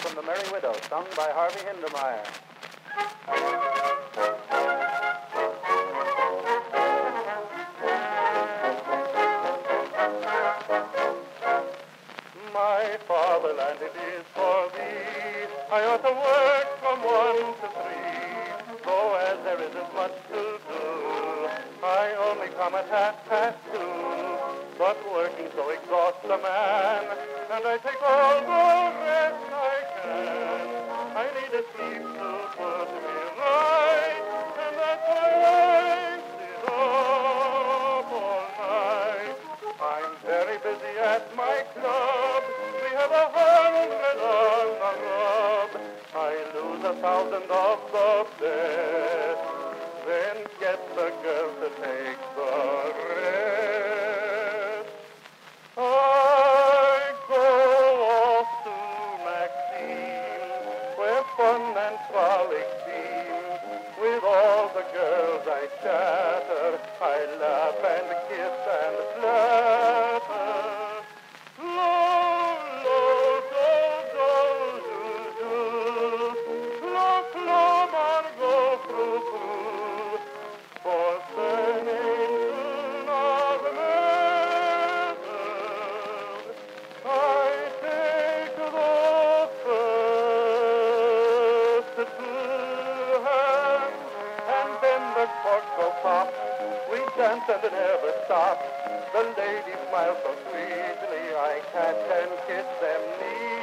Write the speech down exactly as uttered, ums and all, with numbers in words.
from The Merry Widow, sung by Harvey Hindemeyer. My fatherland, it is for thee. I ought to work from one to three, though as there isn't much to do, I only come at half past two. But working so exhausts a man, and I take all the rest I can. I need a sleep to put me right, and that's why I sit up all night. I'm very busy at my club. We have a hundred on the rub. I lose a thousand of the best, then get the girl to take the rest. I go off to Maxine, where fun and frolic seem. With all the girls I chatter, I laugh and kiss and flatter. Lo, lo, do, do, do, do. Lo, lo, Margot, frou, frou. For singing of murder, I take the first two hands, and then the cork go pop. We dance and it never stops. The ladies smile so sweetly, I catch and kiss them neatly.